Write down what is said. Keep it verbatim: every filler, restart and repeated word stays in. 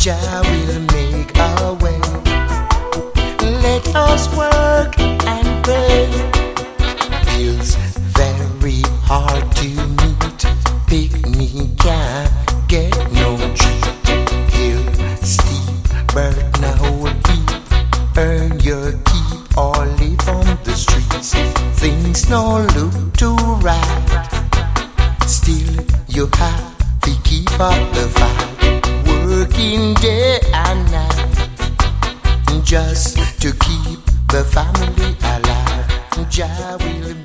Jah will make a way. Let us work and pray. Bills very hard to meet. Picnic can't get no treat. Hill steep, bird now deep. Earn your keep or live on the streets. Things no look too right. Still you have to keep up the fight. Working day and night just to keep the family alive. Jah will